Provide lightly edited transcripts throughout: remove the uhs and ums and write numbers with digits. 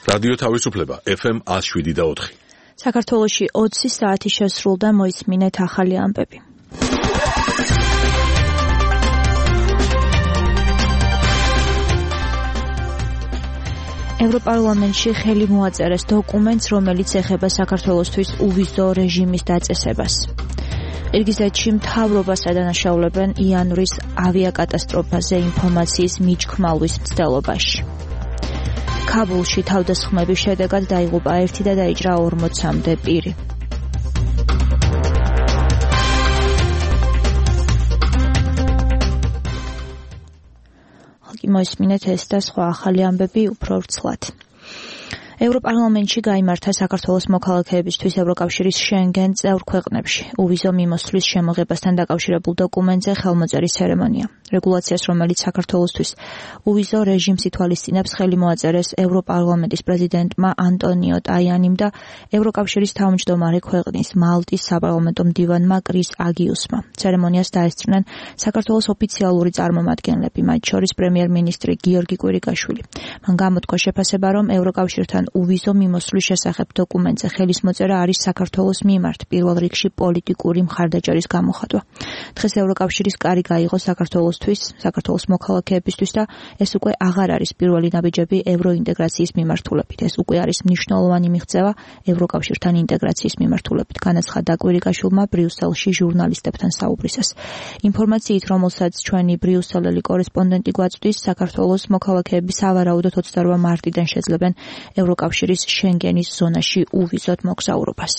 რადიო თავისუფლება FM 107.4. საქართველოში 20 საათი შესრულდა, მოისმინეთ ახალი ამბები. ევროპარლამენტში ხელი მოაწერეს დოკუმენტს, რომელიც ეხება საქართველოსთვის უვიზო რეჟიმის დაწესებას. ყირგიზეთში მთავრობას ადანაშაულებენ იანვრის ავიაკატასტროფაზე ინფორმაციის მიჩქმალვის მცდელობაში. ქაბულში თავდასხმების შედეგად დაიღუპა 1 და დაიჭრა 40-მდე პირი. მოისმინეთ ეს და სხვა ახალი ამბები უფრო ვრცლად. ევროპარლამენტში გაიმართა საქართველოს მოქალაქეებისთვის ევროკავშირის შენგენ წევრ ქვეყნებში უვიზო მიმოსვლის შემოღებასთან დაკავშირებულ დოკუმენტზე ხელმოწერის ცერემონია. რეგულაციას, რომელიც საქართველოსთვის უვიზო რეჟიმს ითვალისწინებს, ხელი მოაწერეს ევროპარლამენტის პრეზიდენტმა ანტონიო ტაიანიმ და ევროკავშირის თავმჯდომარე ქვეყნის მალტის საპარლამენტო მდივანმა კრის აგიუსმა. ცერემონიას დაესწრნენ საქართველოს ოფიციალური წარმომადგენლები, მათ შორის პრემიერ-მინისტრი გიორგი კვირიკაშვილი. მან გამოთქვა შეფასება, რომ ევროკავშირთან უვიზო მიმოსვლის შესახებ დოკუმენტზე ხელისმოწერა არის საქართველოს მიმართ პირველ რიგში პოლიტიკური მხარდაჭერის გამოხატვა. დღეს ევროკავშირის კარი გაიღო საქართველოს მოქალაქეებისთვის და ეს უკვე აღარ არის პირველი ნაბიჯები ევროინტეგრაციის მიმართულებით. ეს უკვე არის მნიშვნელოვანი მიღწევა ევროკავშირთან ინტეგრაციის მიმართულებით, განაცხადა კვირიკაშვილმა ბრიუსელში ჟურნალისტებთან საუბრისას. ინფორმაციით, რომელსაც ჩვენი ბრიუსელელი კორესპონდენტი გვაწვდის, საქართველოს მოქალაქეები სავარაუდოდ 28 მარტიდან შეძლებენ ევროკავშირის შენგენის ზონაში უვიზოდ მოგზაურობას.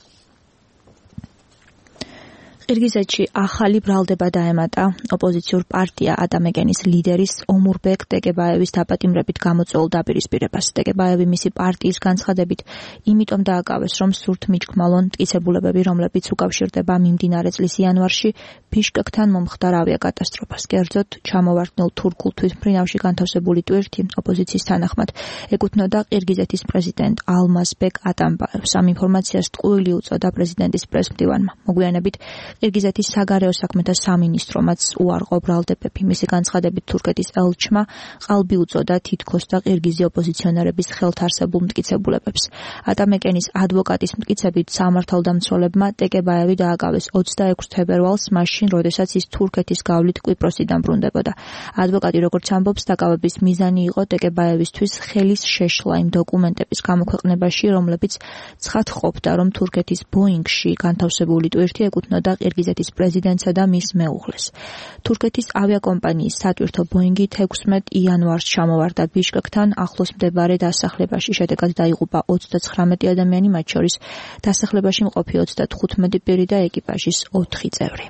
ყირგიზეთში ახალი ბრალდება დაემატა ოპოზიციურ პარტია ადამეგენის ლიდერის ომურბეკ ტეკებაევის დაპატიმრებით გამოწვეულ დაპირისპირებას. ტეკებაევი მისი პარტიის განცხადებით იმიტომ დააკავეს, რომ სურთ მიჩქმალონ მტკიცებულებები, რომლებიც უკავშირდება მიმდინარე წლის იანვარში ბიშკეკთან მომხდარ ავიაკატასტროფას. კერძოდ, ჩამოვარდნილ თურქულ თვითმფრინავში განთავსებული ტვირთი ოპოზიციის თანახმად ეკუთვნოდა ყირგიზეთის პრეზიდენტ ალმაზბეკ ატამბაევს. ამ ინფორმაციას ტყუილი უწოდა პრეზიდენტის პრესმდივანმა. მოგვიანებით ყირგიზეთის საგარეო საქმეთა სამინისტრომაც უარყო ბრალდებები. მისი განცხადებით თურქეთის ელჩმა ყალბი უწოდა თითქოს და ყირგიზი ოპოზიციონერების ხელთარსებულ მტკიცებულებებს. ატამეკენის ადვოკატის მტკიცებით სამართალდამცველებმა ტეკებაევი დააკავეს 26 თებერვალს, მაშინ, როდესაც ის თურქეთის გავლით კვიპროსიდან ბრუნდებოდა. ადვოკატი, როგორც ამბობს, დაკავების მიზანი იყო ტეკებაევისთვის ხელის შეშლა იმ დოკუმენტების გამოქვეყნებაში, რომლებიც ცხადყოფდა, რომ თურქეთის ბოინგში განთავსებული ტვირთი ეკუთვნოდა ყირგიზეთის პრეზიდენტსა და მის მეუღლეს. თურქეთის ავიაკომპანიის სატვირთო ბოინგი 16 იანვარს ჩამოვარდა ბიშკეკთან ახლოს მდებარე დასახლებაში. შედეგად დაიღუპა 39 ადამიანი, მათ შორის დასახლებაში მყოფი 35 პირი და ეკიპაჟის 4 წევრი.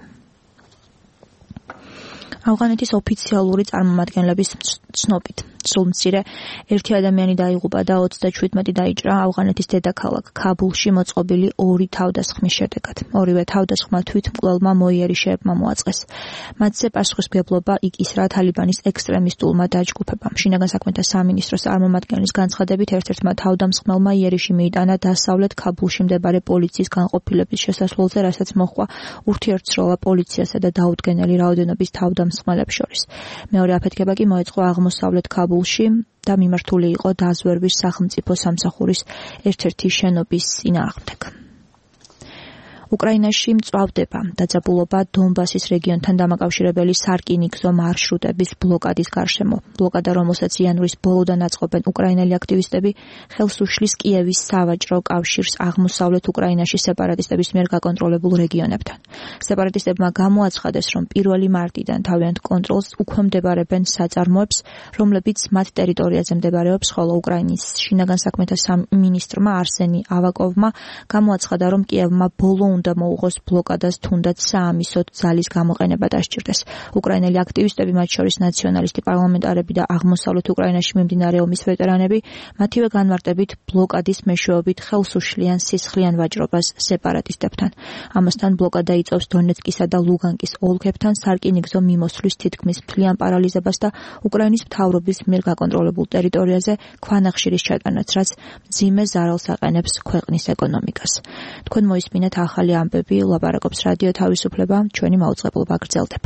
ავღანეთის ოფიციალური წარმომადგენლების ცნობით სულმცირე 1 ადამიანი დაიღუპა და 37 დაიჭრა ავღანეთის დედაქალაქ ქაბულში მოწყობილი 2 თავდასხმის შედეგად. ორივე თავდასხმა თვითმკვლელმა მოიერიშეებმა მოაწყეს. მათზე პასუხისმგებლობა იკისრა თალიბანის ექსტრემისტულმა დაჯგუფებამ. შინაგან საქმეთა სამინისტროს წარმომადგენლის განცხადებით, ერთ-ერთმა თავდამსხმელმა იერიში მიიტანა დასავლეთ ქაბულში მდებარე პოლიციის განყოფილების შესასვლელზე, რასაც მოჰყვა ურთიერთცროლა პოლიციასა და დაუდგენელი რაოდენობის თავდამსხმელებს შორის. მეორე აფეთქება კი მოეწყო აღმოსავლეთ ქაბულში და მიმართული იყო დაზვერვის სახელმწიფო სამსახურის ერთ-ერთი შენობის წინააღმდეგ. უკრაინაში მწვავდება დაძაბულობა დონბასის რეგიონთან დამაკავშირებელი სარკინიგზო მარშრუტების ბლოკადის გარშემო. ბლოკადა, რომელსაც იანვრის ბოლოდან აწყობენ უკრაინელი აქტივისტები, ხელს უშლის კიევის სავაჭრო კავშირს აღმოსავლეთ უკრაინაში სეპარატისტების მიერ გაკონტროლებულ რეგიონებთან. სეპარატისტებმა გამოაცხადეს, რომ 1 მარტიდან თავიანთ კონტროლს უქვემდებარებენ საწარმოებს, რომლებიც მათ ტერიტორიაზე მდებარეობს, ხოლო უკრაინის შინაგან საქმეთა სამინისტრმა არსენი ავაკოვმა გამოაცხადა, რომ კიევმა ბოლო უნდა მოუღოს ბლოკადას, თუნდაც საამისოდ ძალის გამოყენება დასჭირდეს. უკრაინელი აქტივისტები, მათ შორის ნაციონალისტი პარლამენტარები და აღმოსავლეთ უკრაინაში მიმდინარე ომის ვეტერანები, მათივე განმარტებით ბლოკადის მეშვეობით ხელს უშლიან სისხლიან ვაჭრობას სეპარატისტებთან. ამასთან ბლოკადა იწვევს დონეცკისა და ლუგანკის ოლქებთან სარკინიგზო მიმოსვლის თითქმის მთლიან პარალიზებას და უკრაინის მთავრობის მიერ გაკონტროლებულ ტერიტორიაზე ქვანახშირის ჩატანაც, რაც მძიმე ზარალს აყენებს ქვეყნის ეკონომიკას. თქვენ მოისმინეთ ახალი ამბები, ლაპარაკობს რადიო თავისუფლება, ჩვენი მაუწყებლობა გრძელდება.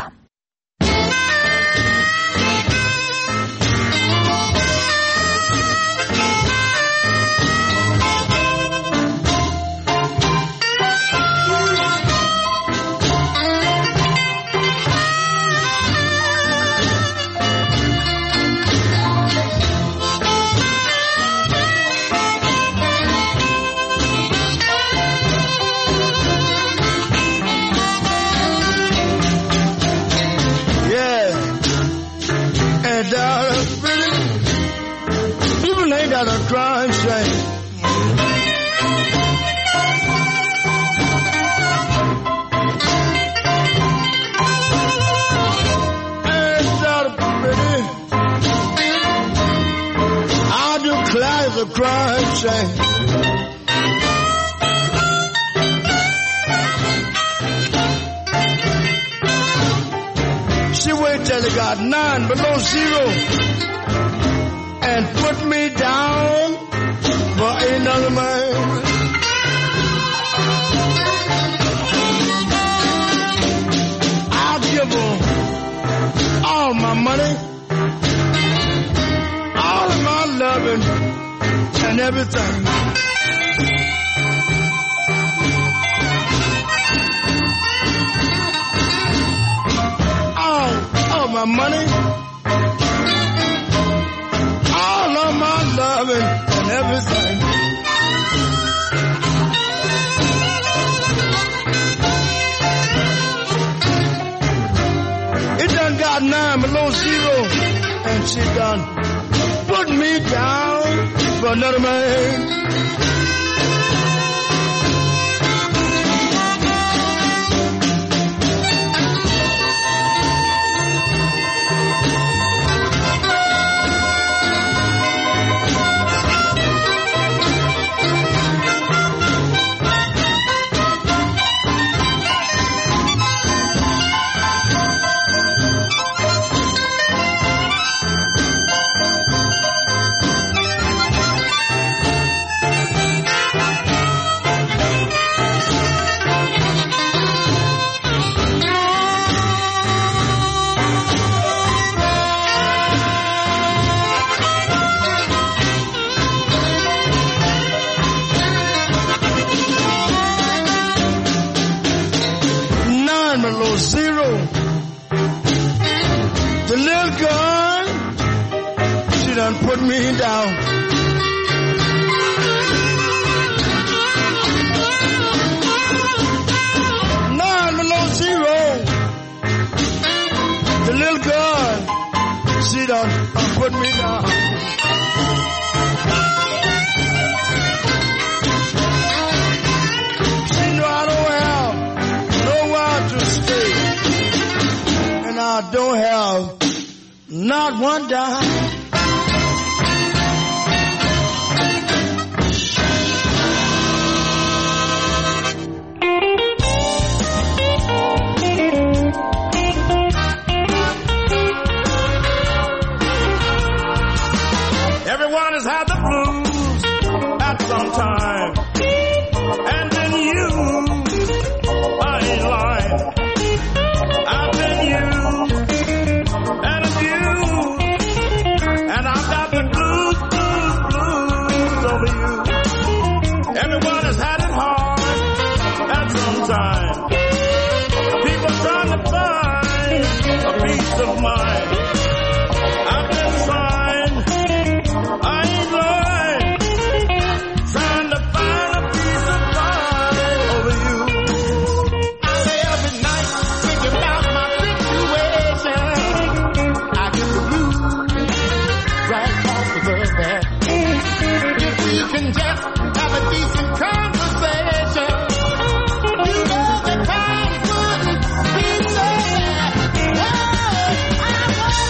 was a crying shame. She waited till it got 9 below zero and put me down for another man. I'll give her all my money, all of my loving and everything. All of my money, all of my loving and everything. It done got 9 below zero, and she done put me down for another man. Zero. The little girl, she done put me down. Nine below zero. The little girl, she done put me down. She know I don't have nowhere to stay, and I don't have not one dime. Everyone has had the blues at some time, and then you, I ain't lying. I've been used and abused, and I've got the blues, blues, blues over you. Everyone has had it hard at some time. People trying to find a peace of mind. I've been trying, I ain't lying, trying to find a peace of mind over you. I lay up at night thinking about my situation. I get the blues right off of that. If we can just have a decent conversation, you know the times wouldn't be so bad. Oh, I want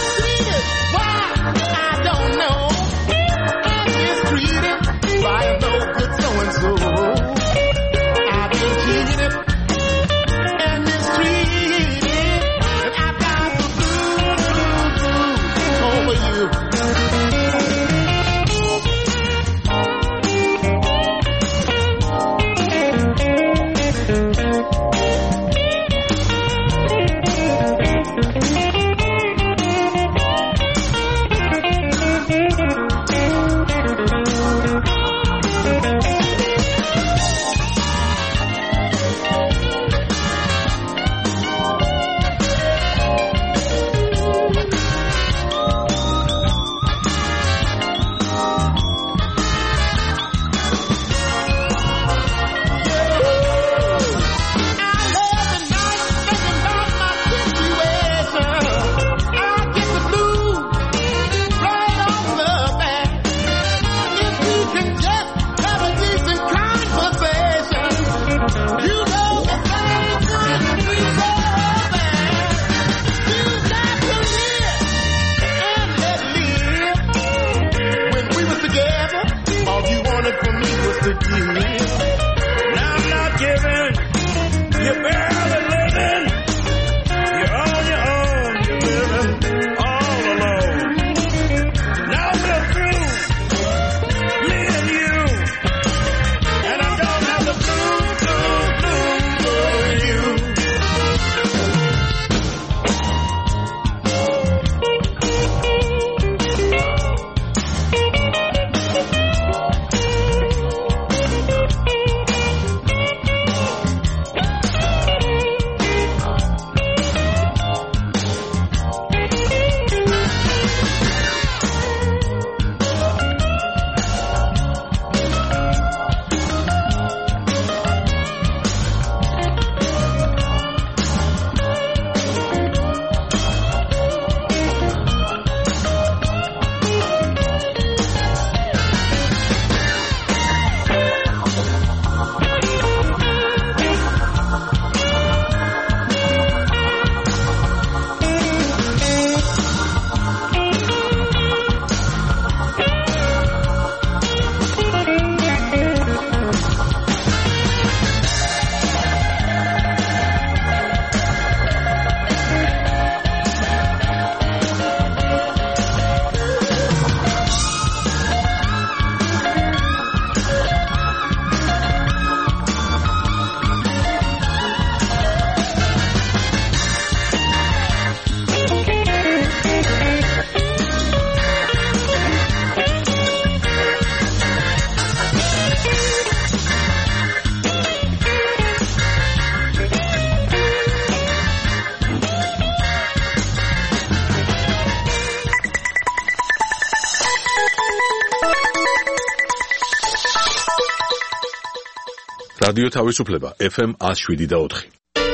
რადიო თავისუფლება FM 107.4.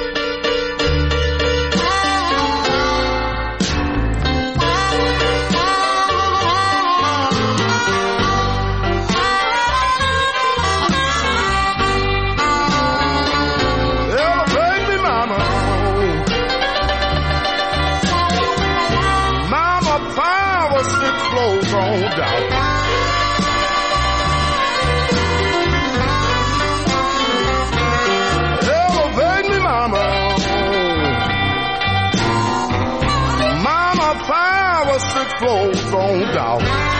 Flows on down.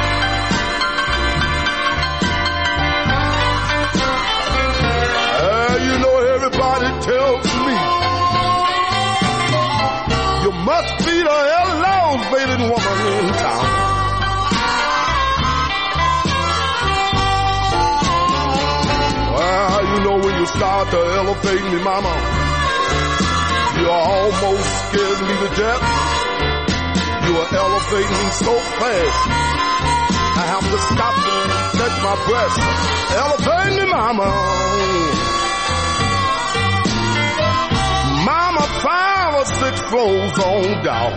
You know everybody tells me you must be the elevated woman in town. Well, you know when you start to elevate me, mama, you almost scared me to death. You are elevating me so fast, I have to stop and catch my breath. Elevate me, mama. Mama, 5 or 6 floors on down.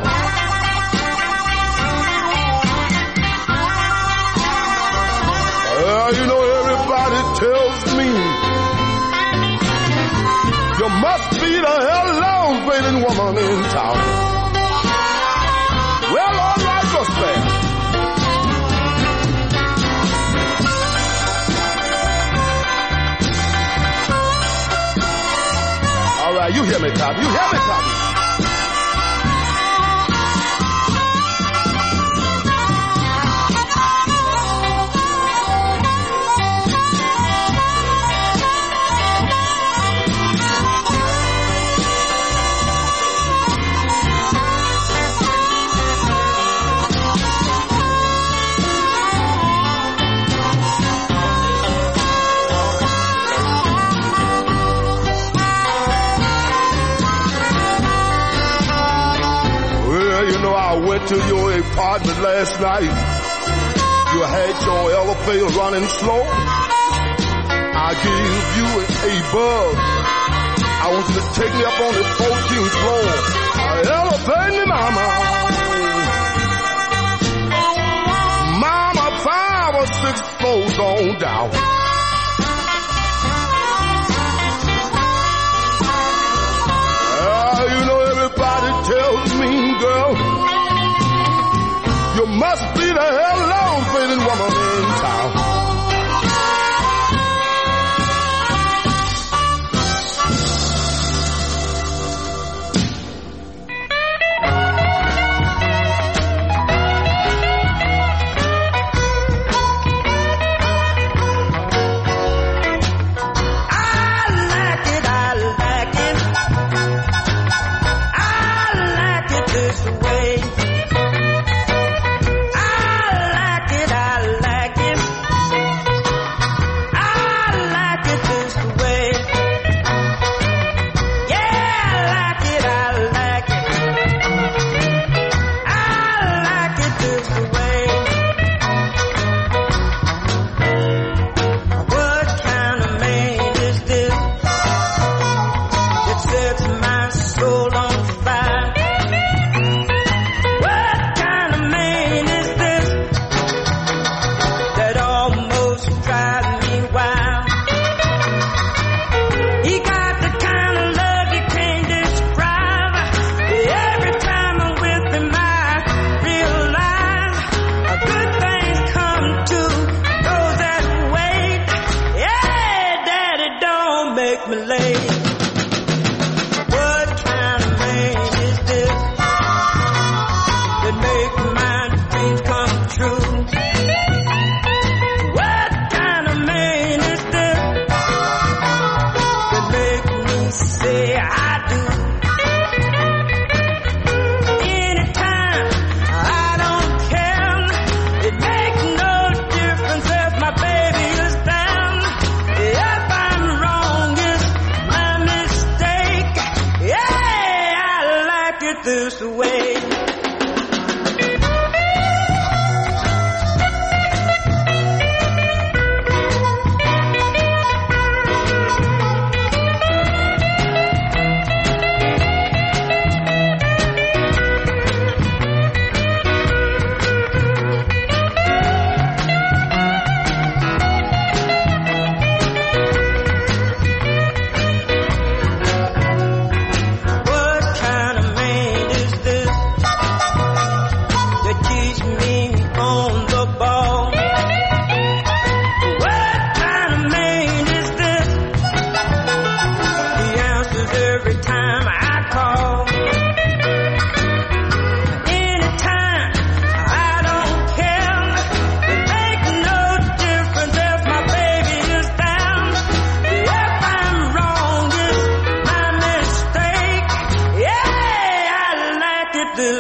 You know everybody tells me you must be the elevating woman in town. Well, all right, what's that? All right, you hear me, Tommy. You hear me, Tommy. To your apartment last night, you had your elevator running slow. I gave you a buzz. I want you to take me up on the 14th floor. Elevate me, mama. Mama, 5 or 6 floors on down. You know everybody tells me, girl, you must be the elevated woman in town.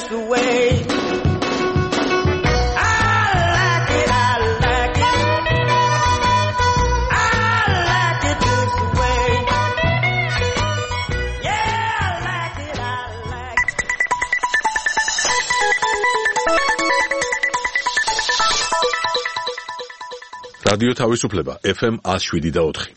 just the way რადიო თავისუფლება FM 107.4.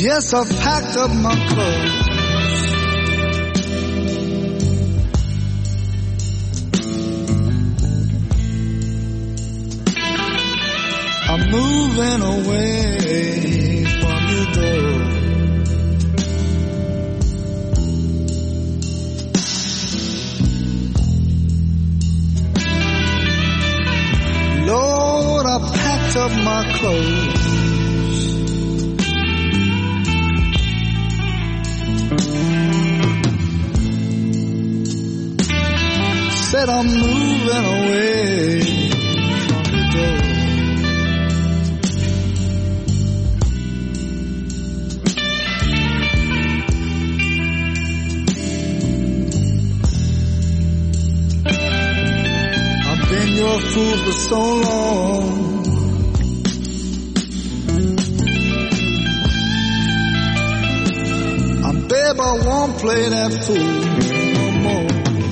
Yes, I've packed up my clothes. I'm moving away from you, though. Lord, I packed up my clothes. Said I'm moving away from the door. I've been your fool for so long. Babe, I won't play that fool no more.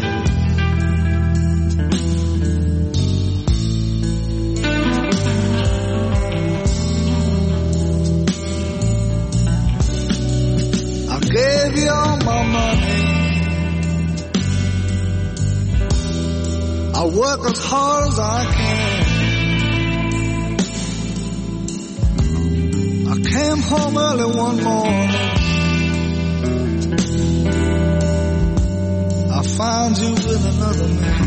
I gave you all my money. I work as hard as I can. I came home early one morning. I found you with another man.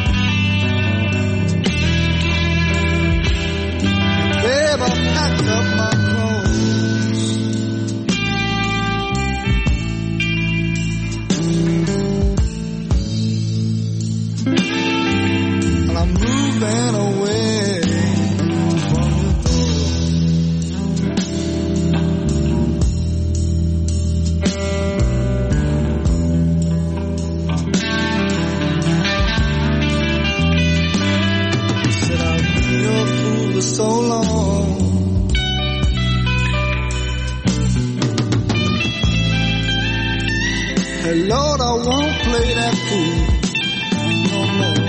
Babe, I packed up my clothes. And I'm moving away from your door. So long. Hey Lord, I won't play that fool no more.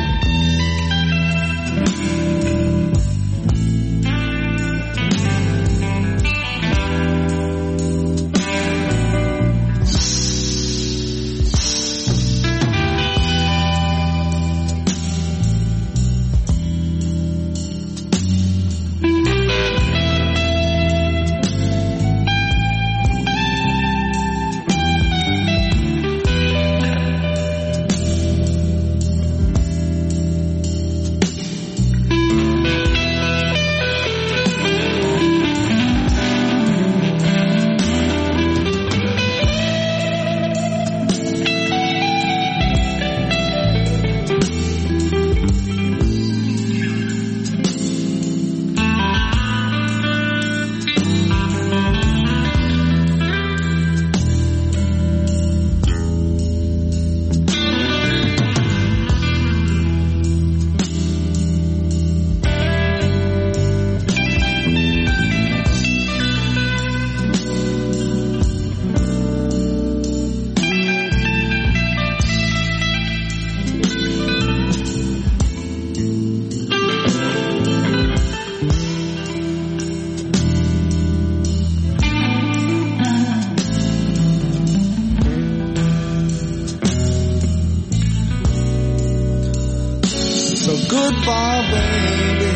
Goodbye, baby.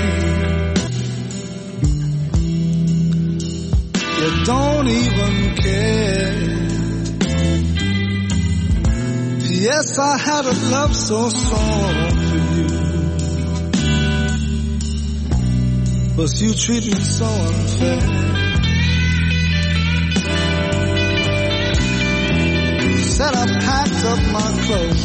You don't even care. Yes, I had a love so strong for you, but you treat me so unfair. Said I packed up my clothes.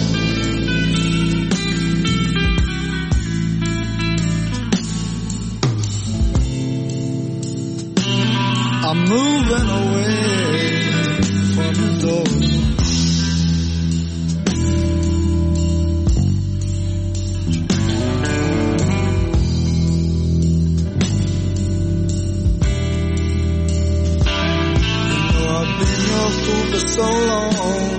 I'm moving away from the door. You know I've been your fool for so long.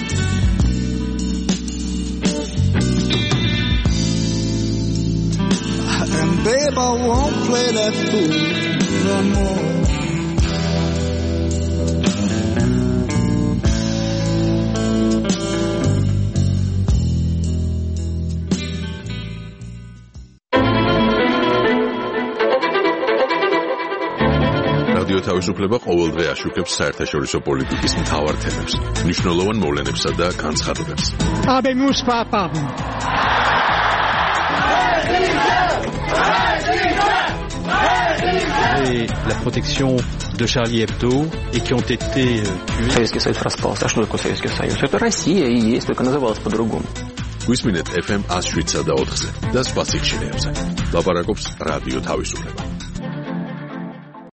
And babe, I won't play that fool no more. რადიო თავისუფლება ყოველდღე აშუქებს საერთაშორისო პოლიტიკის მთავარ თემებს, მნიშვნელოვან მოვლენებსა და განცხადებებს. Habemus papam. Et la protection de Charlie Hebdo et qui ont été tués. Советский Союз распался. А что такое Советский Союз? Это Россия и есть, только называлась по-другому. გვისმინეთ FM 107 და 4-ზე და სხვა სიგნალებზე. ლაპარაკობს რადიო თავისუფლება.